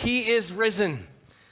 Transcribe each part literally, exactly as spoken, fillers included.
He is risen.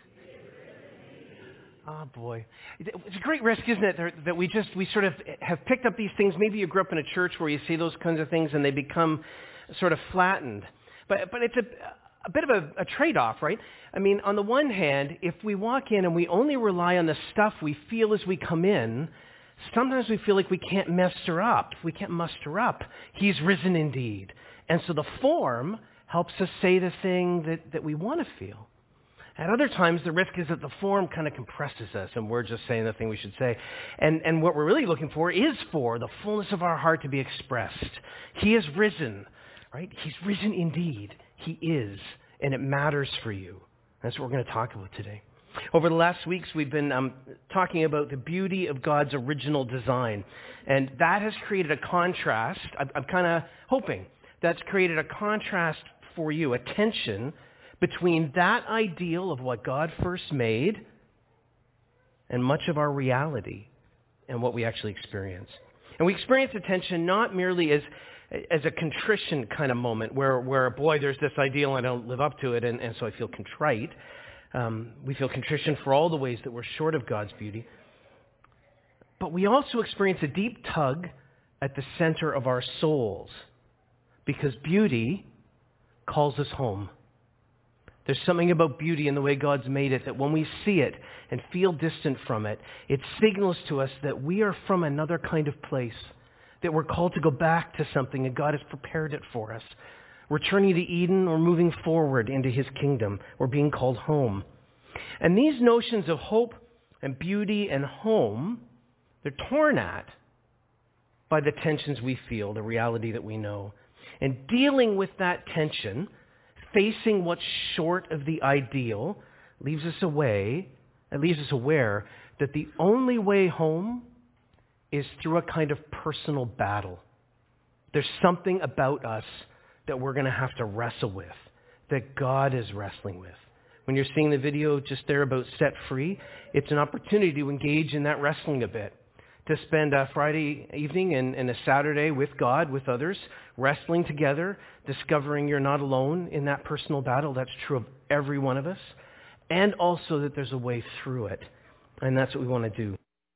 Oh boy. It's a great risk, isn't it, that we just, we sort of have picked up these things. Maybe you grew up in a church where you say those kinds of things and they become sort of flattened. But but it's a, a bit of a, a trade-off, right? I mean, on the one hand, if we walk in and we only rely on the stuff we feel as we come in, sometimes we feel like we can't muster up. We can't muster up. He's risen indeed. And so the form helps us say the thing that, that we want to feel. At other times, the risk is that the form kind of compresses us and we're just saying the thing we should say. And, and what we're really looking for is for the fullness of our heart to be expressed. He is risen, right? He's risen indeed. He is, and it matters for you. That's what we're going to talk about today. Over the last weeks, we've been um, talking about the beauty of God's original design. And that has created a contrast. I'm, I'm kind of hoping that's created a contrast for you, a tension between that ideal of what God first made and much of our reality and what we actually experience. And we experience the tension not merely as as a contrition kind of moment where, where boy, there's this ideal and I don't live up to it, and, and so I feel contrite. Um, we feel contrition for all the ways that we're short of God's beauty. But we also experience a deep tug at the center of our souls because beauty calls us home. There's something about beauty in the way God's made it that when we see it and feel distant from it, it signals to us that we are from another kind of place, that we're called to go back to something and God has prepared it for us. Returning to Eden or moving forward into his kingdom or being called home. And these notions of hope and beauty and home, they're torn at by the tensions we feel, the reality that we know. And dealing with that tension, facing what's short of the ideal, leaves us away, it leaves us aware that the only way home is through a kind of personal battle. There's something about us that we're going to have to wrestle with, that God is wrestling with. When you're seeing the video just there about set free, it's an opportunity to engage in that wrestling a bit, to spend a Friday evening and, and a Saturday with God, with others, wrestling together, discovering you're not alone in that personal battle. That's true of every one of us. And also that there's a way through it. And that's what we want to do.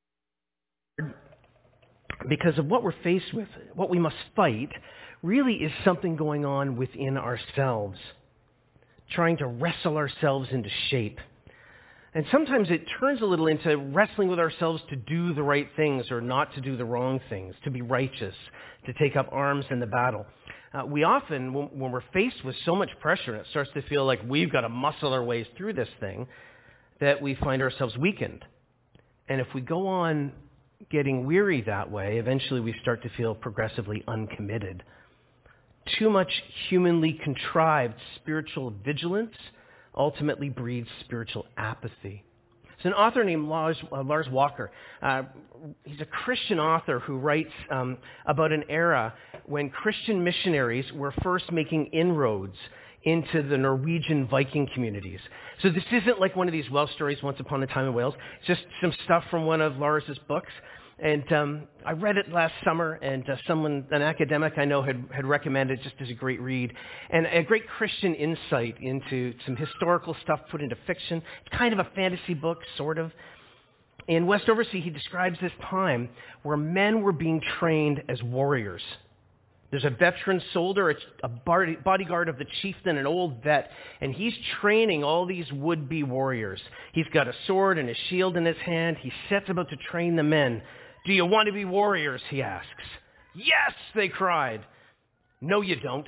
Because of what we're faced with, what we must fight, really is something going on within ourselves, trying to wrestle ourselves into shape. And sometimes it turns a little into wrestling with ourselves to do the right things or not to do the wrong things, to be righteous, to take up arms in the battle. Uh, we often, when, when we're faced with so much pressure, it starts to feel like we've got to muscle our ways through this thing, that we find ourselves weakened. And if we go on getting weary that way, eventually we start to feel progressively uncommitted. Too much humanly contrived spiritual vigilance ultimately breeds spiritual apathy. There's an author named Lars, uh, Lars Walker. Uh, he's a Christian author who writes um, about an era when Christian missionaries were first making inroads into the Norwegian Viking communities. So this isn't like one of these Welsh stories, Once Upon a Time in Wales. It's just some stuff from one of Lars's books. And um, I read it last summer, and uh, someone, an academic I know, had, had recommended it just as a great read. And a great Christian insight into some historical stuff put into fiction. It's kind of a fantasy book, sort of. In West Oversea, he describes this time where men were being trained as warriors. There's a veteran soldier, a bodyguard of the chieftain, an old vet, and he's training all these would-be warriors. He's got a sword and a shield in his hand. He sets about to train the men. Do you want to be warriors, he asks. Yes, they cried. No, you don't.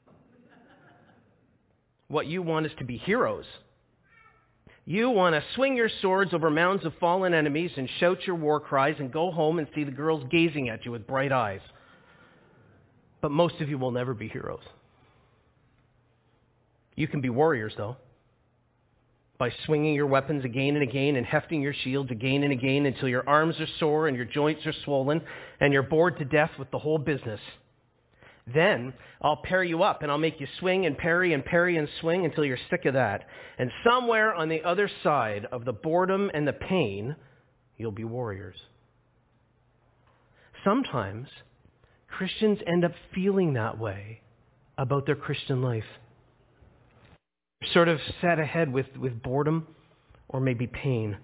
What you want is to be heroes. You want to swing your swords over mounds of fallen enemies and shout your war cries and go home and see the girls gazing at you with bright eyes. But most of you will never be heroes. You can be warriors, though, by swinging your weapons again and again and hefting your shields again and again until your arms are sore and your joints are swollen and you're bored to death with the whole business. Then I'll pair you up and I'll make you swing and parry and parry and swing until you're sick of that. And somewhere on the other side of the boredom and the pain, you'll be warriors. Sometimes Christians end up feeling that way about their Christian life. They're sort of set ahead with, with boredom or maybe pain.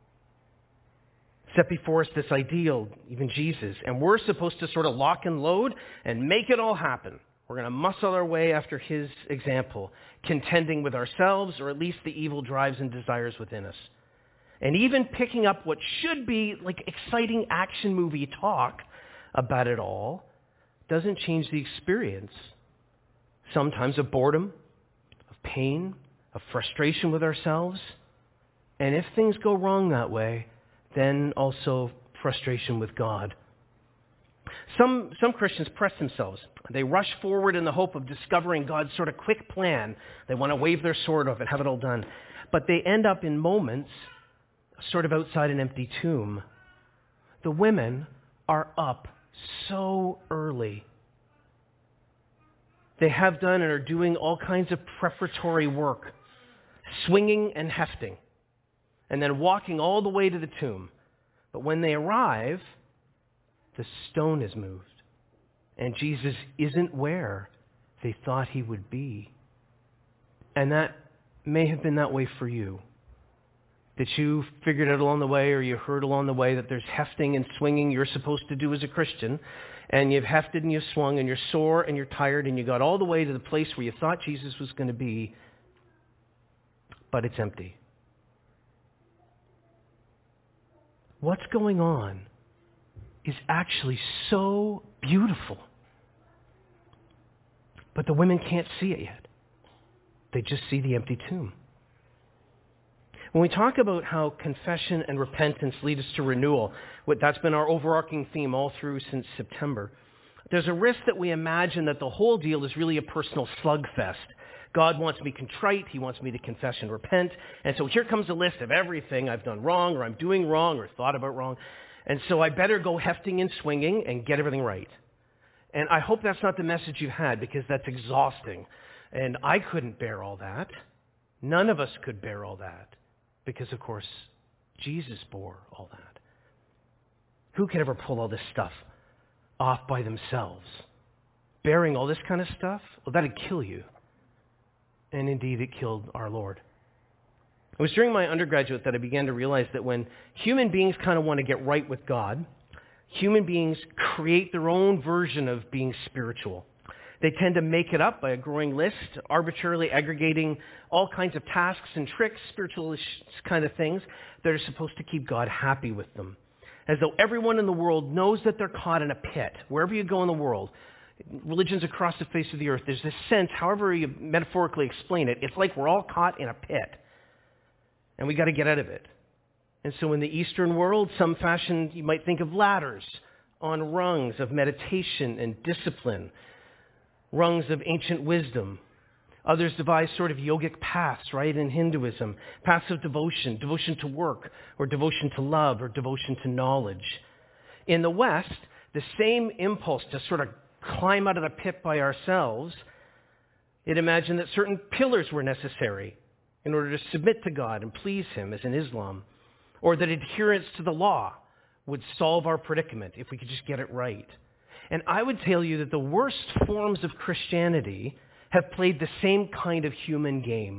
Set before us this ideal, even Jesus, and we're supposed to sort of lock and load and make it all happen. We're going to muscle our way after his example, contending with ourselves or at least the evil drives and desires within us. And even picking up what should be like exciting action movie talk about it all doesn't change the experience. Sometimes of boredom, of pain, of frustration with ourselves. And if things go wrong that way, then also frustration with God. Some, some Christians press themselves. They rush forward in the hope of discovering God's sort of quick plan. They want to wave their sword off and have it all done. But they end up in moments sort of outside an empty tomb. The women are up so early. They have done and are doing all kinds of preparatory work, swinging and hefting, and then walking all the way to the tomb. But when they arrive, the stone is moved, and Jesus isn't where they thought he would be. And that may have been that way for you. That you figured out along the way, or you heard along the way that there's hefting and swinging you're supposed to do as a Christian, and you've hefted and you've swung, and you're sore and you're tired, and you got all the way to the place where you thought Jesus was going to be, but it's empty. What's going on is actually so beautiful. But the women can't see it yet. They just see the empty tomb. When we talk about how confession and repentance lead us to renewal, that's been our overarching theme all through since September, there's a risk that we imagine that the whole deal is really a personal slugfest. God wants me contrite, he wants me to confess and repent, and so here comes a list of everything I've done wrong, or I'm doing wrong, or thought about wrong, and so I better go hefting and swinging and get everything right. And I hope that's not the message you had, because that's exhausting. And I couldn't bear all that. None of us could bear all that. Because, of course, Jesus bore all that. Who could ever pull all this stuff off by themselves? Bearing all this kind of stuff? Well, that'd kill you. And indeed, it killed our Lord. It was during my undergraduate that I began to realize that when human beings kind of want to get right with God, human beings create their own version of being spiritual. They tend to make it up by a growing list, arbitrarily aggregating all kinds of tasks and tricks, spiritual kind of things that are supposed to keep God happy with them. As though everyone in the world knows that they're caught in a pit. Wherever you go in the world, religions across the face of the earth, there's this sense, however you metaphorically explain it, it's like we're all caught in a pit. And we got to get out of it. And so in the Eastern world, some fashion, you might think of ladders on rungs of meditation and discipline, rungs of ancient wisdom. Others devise sort of yogic paths, right, in Hinduism, paths of devotion, devotion to work, or devotion to love, or devotion to knowledge. In the West, the same impulse to sort of climb out of the pit by ourselves, it imagined that certain pillars were necessary in order to submit to God and please him, as in Islam, or that adherence to the law would solve our predicament if we could just get it right. And I would tell you that the worst forms of Christianity have played the same kind of human game.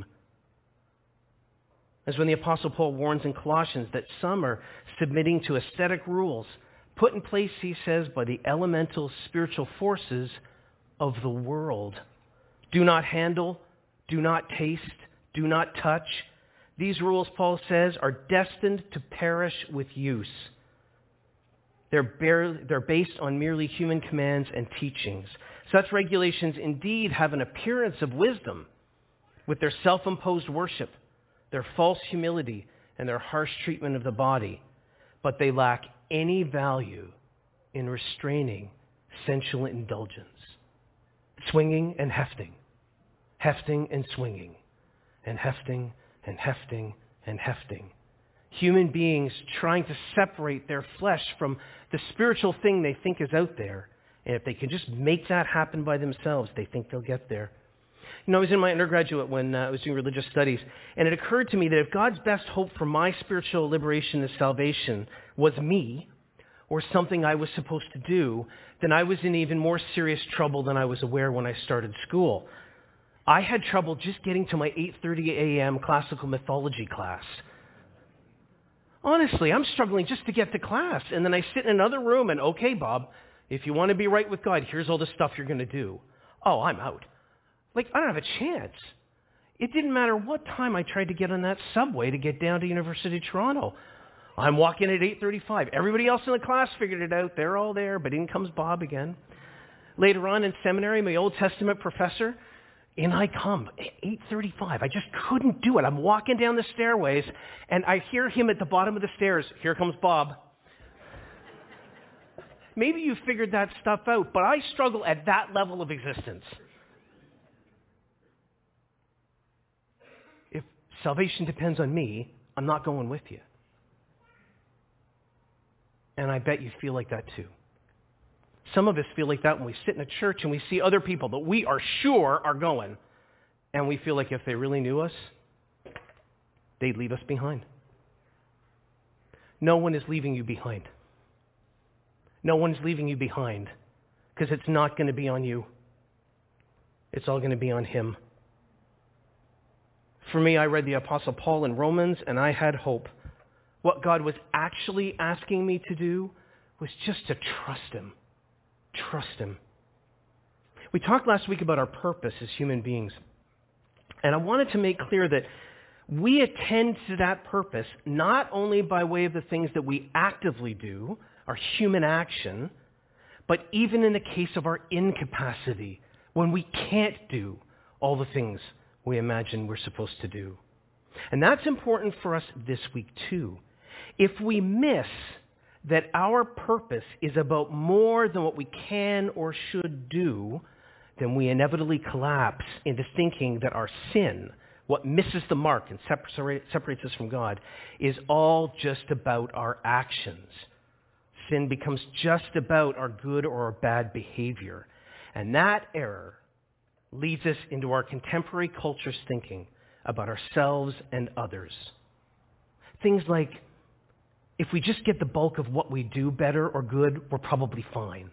As when the Apostle Paul warns in Colossians that some are submitting to ascetic rules put in place, he says, by the elemental spiritual forces of the world. Do not handle, do not taste, do not touch. These rules, Paul says, are destined to perish with use. They're, bare, they're based on merely human commands and teachings. Such regulations indeed have an appearance of wisdom with their self-imposed worship, their false humility, and their harsh treatment of the body, but they lack any value in restraining sensual indulgence. Swinging and hefting, hefting and swinging, and hefting and hefting and hefting. Human beings trying to separate their flesh from the spiritual thing they think is out there. And if they can just make that happen by themselves, they think they'll get there. You know, I was in my undergraduate when uh, I was doing religious studies, and it occurred to me that if God's best hope for my spiritual liberation and salvation was me, or something I was supposed to do, then I was in even more serious trouble than I was aware when I started school. I had trouble just getting to my eight thirty a.m. classical mythology class. Honestly, I'm struggling just to get to class. And then I sit in another room and, okay, Bob, if you want to be right with God, here's all the stuff you're going to do. Oh, I'm out. Like, I don't have a chance. It didn't matter what time I tried to get on that subway to get down to University of Toronto. I'm walking at eight thirty-five. Everybody else in the class figured it out. They're all there, but in comes Bob again. Later on in seminary, my Old Testament professor, in I come, eight thirty-five. I just couldn't do it. I'm walking down the stairways, and I hear him at the bottom of the stairs. Here comes Bob. Maybe you figured that stuff out, but I struggle at that level of existence. If salvation depends on me, I'm not going with you. And I bet you feel like that too. Some of us feel like that when we sit in a church and we see other people that we are sure are going, and we feel like if they really knew us, they'd leave us behind. No one is leaving you behind. No one's leaving you behind because it's not going to be on you. It's all going to be on him. For me, I read the Apostle Paul in Romans, and I had hope. What God was actually asking me to do was just to trust him. Trust him. We talked last week about our purpose as human beings. And I wanted to make clear that we attend to that purpose not only by way of the things that we actively do, our human action, but even in the case of our incapacity, when we can't do all the things we imagine we're supposed to do. And that's important for us this week too. If we miss that our purpose is about more than what we can or should do, then we inevitably collapse into thinking that our sin, what misses the mark and separates us from God, is all just about our actions. Sin becomes just about our good or our bad behavior. And that error leads us into our contemporary culture's thinking about ourselves and others. Things like, if we just get the bulk of what we do better or good, we're probably fine.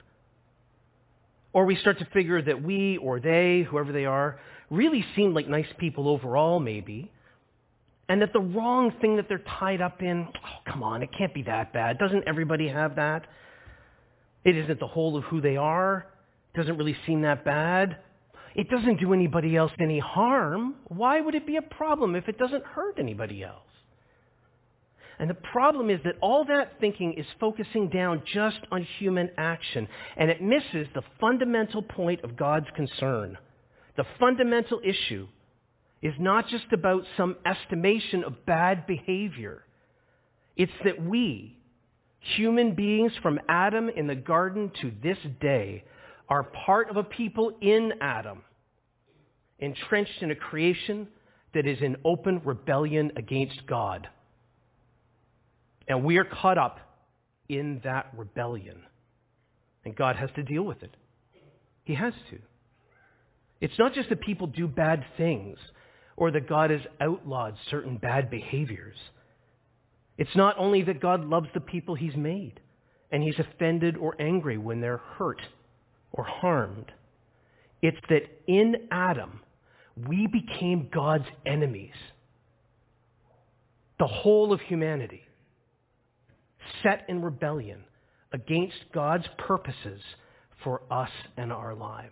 Or we start to figure that we or they, whoever they are, really seem like nice people overall, maybe, and that the wrong thing that they're tied up in, oh, come on, it can't be that bad. Doesn't everybody have that? It isn't the whole of who they are. It doesn't really seem that bad. It doesn't do anybody else any harm. Why would it be a problem if it doesn't hurt anybody else? And the problem is that all that thinking is focusing down just on human action, and it misses the fundamental point of God's concern. The fundamental issue is not just about some estimation of bad behavior. It's that we, human beings from Adam in the garden to this day, are part of a people in Adam, entrenched in a creation that is in open rebellion against God. And we are caught up in that rebellion. And God has to deal with it. He has to. It's not just that people do bad things or that God has outlawed certain bad behaviors. It's not only that God loves the people he's made and he's offended or angry when they're hurt or harmed. It's that in Adam, we became God's enemies. The whole of humanity, set in rebellion against God's purposes for us and our lives.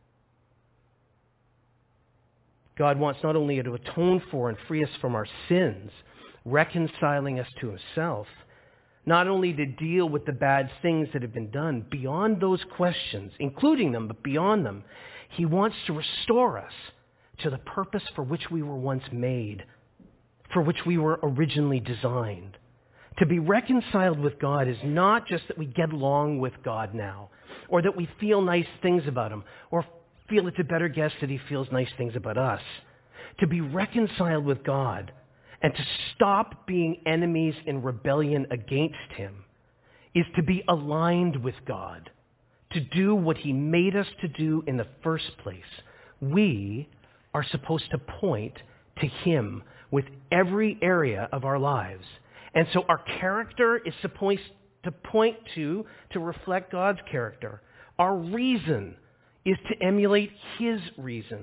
God wants not only to atone for and free us from our sins, reconciling us to himself, not only to deal with the bad things that have been done, beyond those questions, including them, but beyond them, he wants to restore us to the purpose for which we were once made, for which we were originally designed. To be reconciled with God is not just that we get along with God now, or that we feel nice things about him, or feel it's a better guess that he feels nice things about us. To be reconciled with God and to stop being enemies in rebellion against him is to be aligned with God, to do what he made us to do in the first place. We are supposed to point to him with every area of our lives. And so our character is supposed to point to, to reflect God's character. Our reason is to emulate his reason.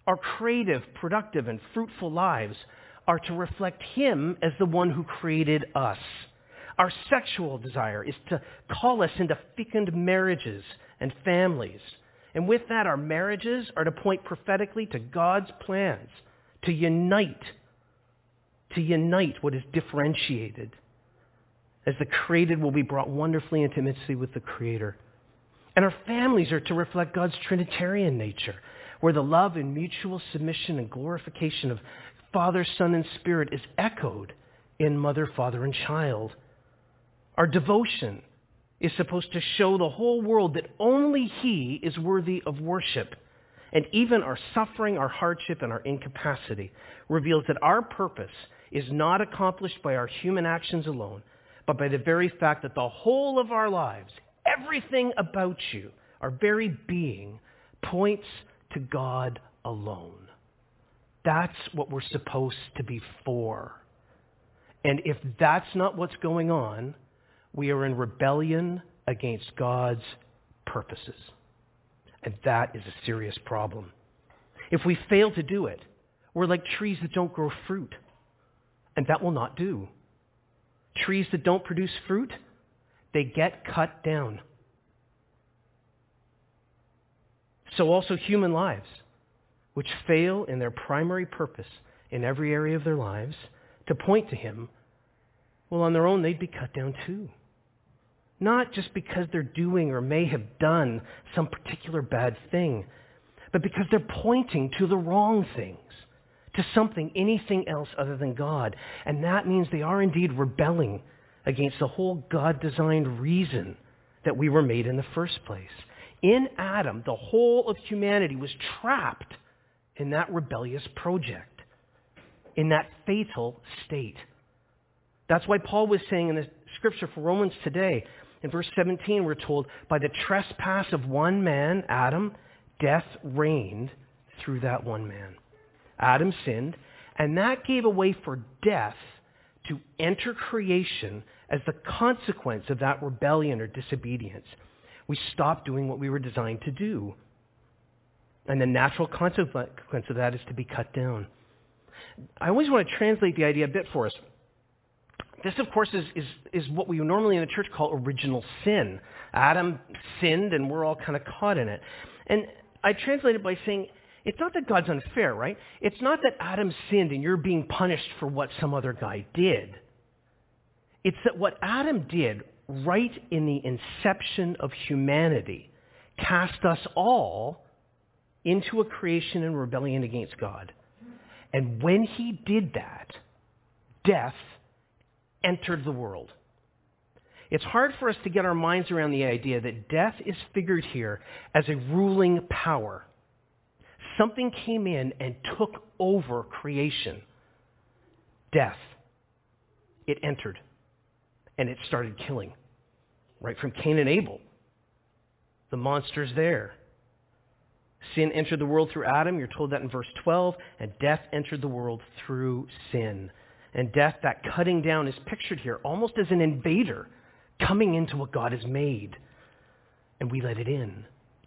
Our creative, productive, and fruitful lives are to reflect him as the one who created us. Our sexual desire is to call us into fecund marriages and families. And with that, our marriages are to point prophetically to God's plans, to unite, to unite what is differentiated, as the created will be brought wonderfully into intimacy with the Creator. And our families are to reflect God's Trinitarian nature, where the love and mutual submission and glorification of Father, Son, and Spirit is echoed in mother, father, and child. Our devotion is supposed to show the whole world that only he is worthy of worship. And even our suffering, our hardship, and our incapacity reveals that our purpose is not accomplished by our human actions alone, but by the very fact that the whole of our lives, everything about you, our very being, points to God alone. That's what we're supposed to be for. And if that's not what's going on, we are in rebellion against God's purposes. And that is a serious problem. If we fail to do it, we're like trees that don't grow fruit. And that will not do. Trees that don't produce fruit, they get cut down. So also human lives, which fail in their primary purpose in every area of their lives to point to him, well, on their own, they'd be cut down too. Not just because they're doing or may have done some particular bad thing, but because they're pointing to the wrong things, to something, anything else other than God. And that means they are indeed rebelling against the whole God-designed reason that we were made in the first place. In Adam, the whole of humanity was trapped in that rebellious project, in that fatal state. That's why Paul was saying in the scripture for Romans today, in verse seventeen, we're told, by the trespass of one man, Adam, death reigned through that one man. Adam sinned, and that gave a way for death to enter creation as the consequence of that rebellion or disobedience. We stopped doing what we were designed to do. And the natural consequence of that is to be cut down. I always want to translate the idea a bit for us. This, of course, is, is, is what we normally in the church call original sin. Adam sinned, and we're all kind of caught in it. And I translate it by saying, it's not that God's unfair, right? It's not that Adam sinned and you're being punished for what some other guy did. It's that what Adam did right in the inception of humanity cast us all into a creation in rebellion against God. And when he did that, death entered the world. It's hard for us to get our minds around the idea that death is figured here as a ruling power. Something came in and took over creation. Death. It entered. And it started killing. Right from Cain and Abel. The monster's there. Sin entered the world through Adam. You're told that in verse twelve. And death entered the world through sin. And death, that cutting down, is pictured here almost as an invader coming into what God has made. And we let it in.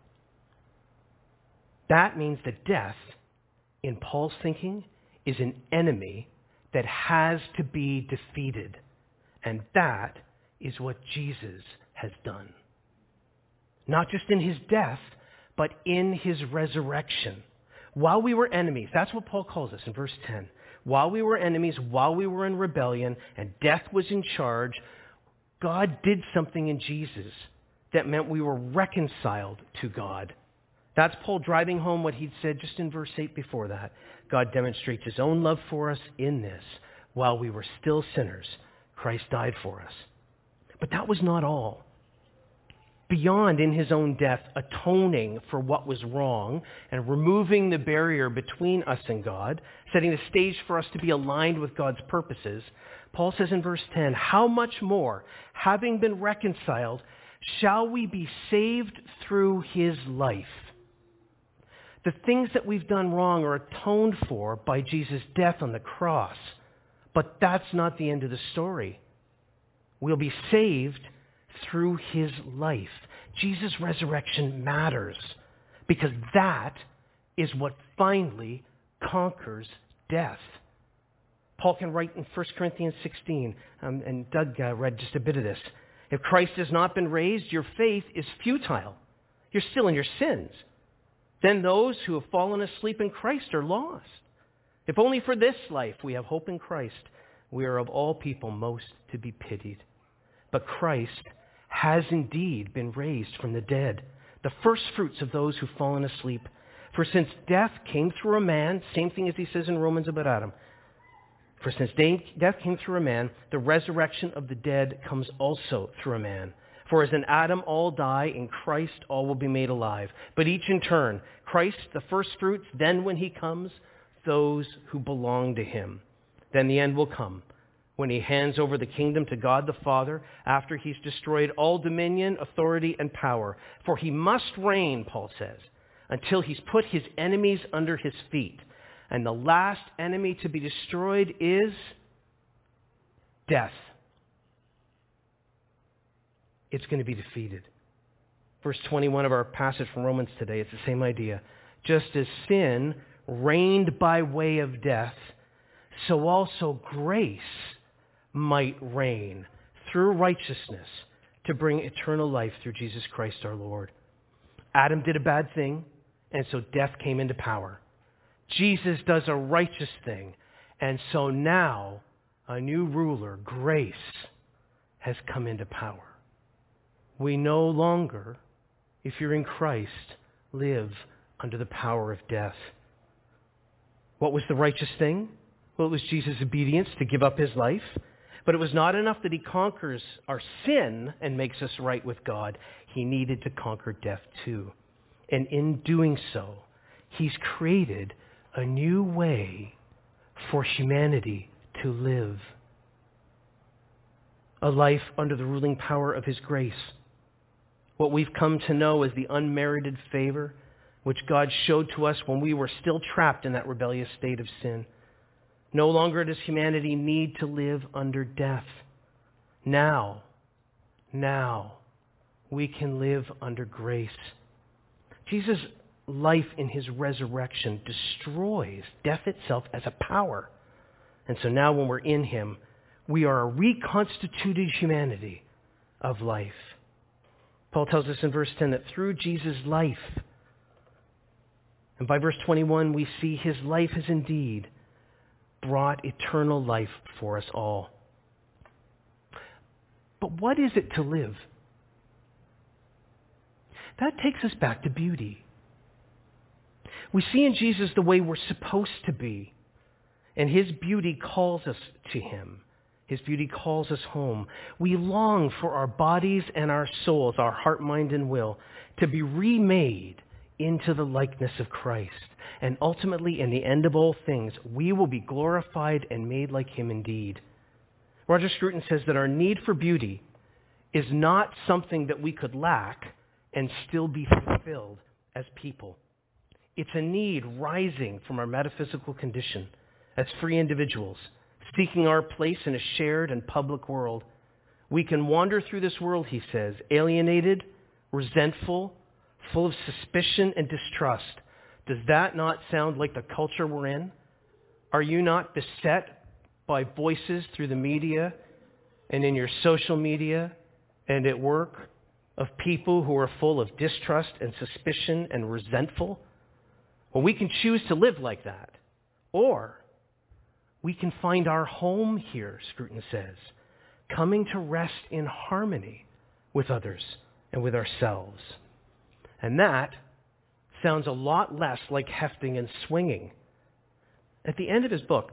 That means that death, in Paul's thinking, is an enemy that has to be defeated. And that is what Jesus has done. Not just in his death, but in his resurrection. While we were enemies, that's what Paul calls us in verse ten. While we were enemies, while we were in rebellion, and death was in charge, God did something in Jesus that meant we were reconciled to God. That's Paul driving home what he'd said just in verse eight before that. God demonstrates his own love for us in this. While we were still sinners, Christ died for us. But that was not all. Beyond in his own death, atoning for what was wrong and removing the barrier between us and God, setting the stage for us to be aligned with God's purposes, Paul says in verse ten, how much more, having been reconciled, shall we be saved through his life? The things that we've done wrong are atoned for by Jesus' death on the cross. But that's not the end of the story. We'll be saved through his life. Jesus' resurrection matters because that is what finally conquers death. Paul can write in First Corinthians sixteen, um, and Doug uh, read just a bit of this. If Christ has not been raised, your faith is futile. You're still in your sins. Then those who have fallen asleep in Christ are lost. If only for this life we have hope in Christ, we are of all people most to be pitied. But Christ has indeed been raised from the dead, the first fruits of those who've fallen asleep. For since death came through a man, same thing as he says in Romans about Adam, for since death came through a man, the resurrection of the dead comes also through a man. For as in Adam all die, in Christ all will be made alive. But each in turn, Christ the first fruits, then when he comes, those who belong to him. Then the end will come, when he hands over the kingdom to God the Father, after he's destroyed all dominion, authority, and power. For he must reign, Paul says, until he's put his enemies under his feet. And the last enemy to be destroyed is death. It's going to be defeated. Verse twenty-one of our passage from Romans today, it's the same idea. Just as sin reigned by way of death, so also grace might reign through righteousness to bring eternal life through Jesus Christ our Lord. Adam did a bad thing, and so death came into power. Jesus does a righteous thing, and so now a new ruler, grace, has come into power. We no longer, if you're in Christ, live under the power of death. What was the righteous thing? Well, it was Jesus' obedience to give up his life. But it was not enough that he conquers our sin and makes us right with God. He needed to conquer death too. And in doing so, he's created a new way for humanity to live. A life under the ruling power of his grace. What we've come to know as the unmerited favor which God showed to us when we were still trapped in that rebellious state of sin. No longer does humanity need to live under death. Now, now, we can live under grace. Jesus' life in his resurrection destroys death itself as a power. And so now when we're in him, we are a reconstituted humanity of life. Paul tells us in verse ten that through Jesus' life, and by verse twenty-one, we see his life has indeed brought eternal life for us all. But what is it to live? That takes us back to beauty. We see in Jesus the way we're supposed to be, and his beauty calls us to him. His beauty calls us home. We long for our bodies and our souls, our heart, mind, and will, to be remade into the likeness of Christ. And ultimately, in the end of all things, we will be glorified and made like him indeed. Roger Scruton says that our need for beauty is not something that we could lack and still be fulfilled as people. It's a need rising from our metaphysical condition as free individuals, seeking our place in a shared and public world. We can wander through this world, he says, alienated, resentful, full of suspicion and distrust. Does that not sound like the culture we're in? Are you not beset by voices through the media and in your social media and at work of people who are full of distrust and suspicion and resentful? Well, we can choose to live like that. Or we can find our home here, Scruton says, coming to rest in harmony with others and with ourselves. And that sounds a lot less like hefting and swinging. At the end of his book,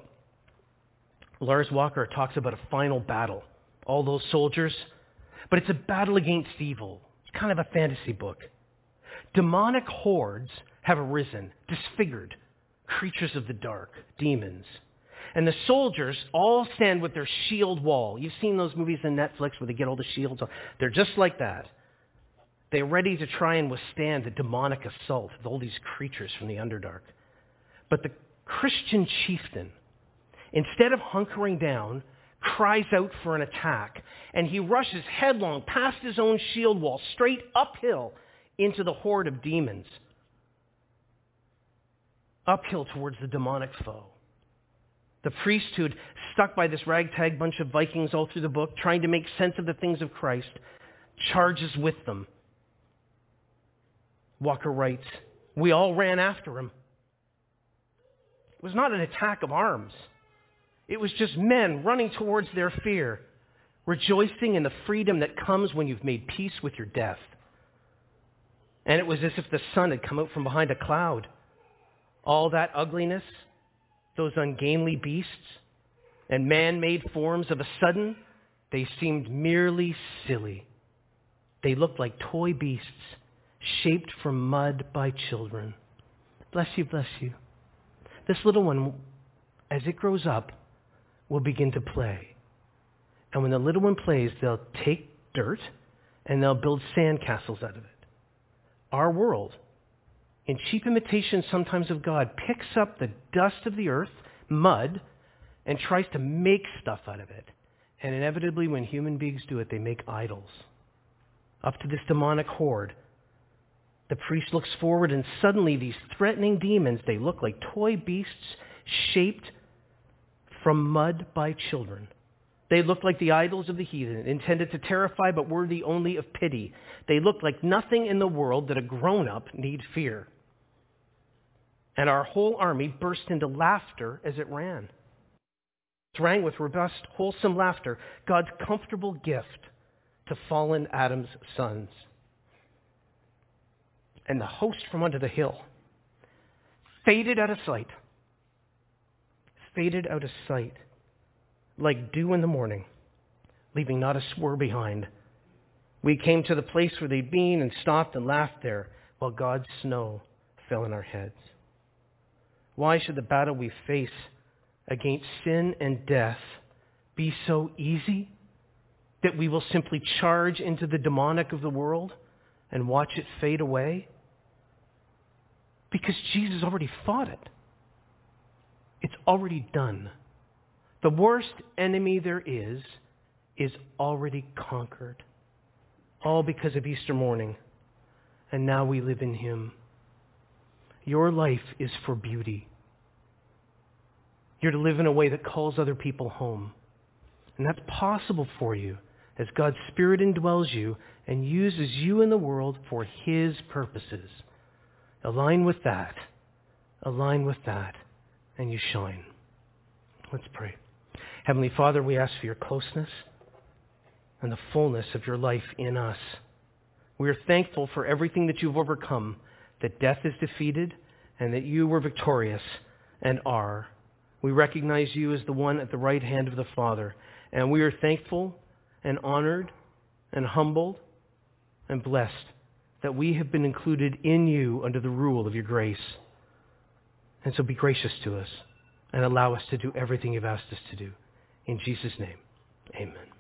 Lars Walker talks about a final battle. All those soldiers, but it's a battle against evil. It's kind of a fantasy book. Demonic hordes have arisen, disfigured, creatures of the dark, demons. And the soldiers all stand with their shield wall. You've seen those movies on Netflix where they get all the shields on. They're just like that. They're ready to try and withstand the demonic assault of all these creatures from the Underdark. But the Christian chieftain, instead of hunkering down, cries out for an attack, and he rushes headlong past his own shield wall, straight uphill into the horde of demons. uphill towards the demonic foe. The priest who'd stuck by this ragtag bunch of Vikings all through the book, trying to make sense of the things of Christ, charges with them. Walker writes, "We all ran after him. It was not an attack of arms. It was just men running towards their fear, rejoicing in the freedom that comes when you've made peace with your death. And it was as if the sun had come out from behind a cloud. All that ugliness, those ungainly beasts, and man-made forms, of a sudden, they seemed merely silly. They looked like toy beasts, shaped from mud by children." Bless you, bless you. This little one, as it grows up, will begin to play. And when the little one plays, they'll take dirt and they'll build sandcastles out of it. Our world, in cheap imitation sometimes of God, picks up the dust of the earth, mud, and tries to make stuff out of it. And inevitably, when human beings do it, they make idols. Up to this demonic horde, the priest looks forward, and suddenly these threatening demons, they look like toy beasts shaped from mud by children. They looked like the idols of the heathen, intended to terrify but worthy only of pity. They looked like nothing in the world that a grown-up need fear. And our whole army burst into laughter as it ran. It rang with robust, wholesome laughter, God's comfortable gift to fallen Adam's sons. And the host from under the hill faded out of sight. Faded out of sight. Like dew in the morning, leaving not a spur behind. We came to the place where they'd been and stopped and laughed there while God's snow fell on our heads. Why should the battle we face against sin and death be so easy that we will simply charge into the demonic of the world and watch it fade away? Because Jesus already fought it. It's already done. The worst enemy there is, is already conquered. All because of Easter morning. And now we live in him. Your life is for beauty. You're to live in a way that calls other people home. And that's possible for you as God's Spirit indwells you and uses you in the world for his purposes. Align with that. Align with that. And you shine. Let's pray. Heavenly Father, we ask for your closeness and the fullness of your life in us. We are thankful for everything that you've overcome, that death is defeated and that you were victorious and are. We recognize you as the one at the right hand of the Father, and we are thankful and honored and humbled and blessed that we have been included in you under the rule of your grace. And so be gracious to us and allow us to do everything you've asked us to do. In Jesus' name, amen.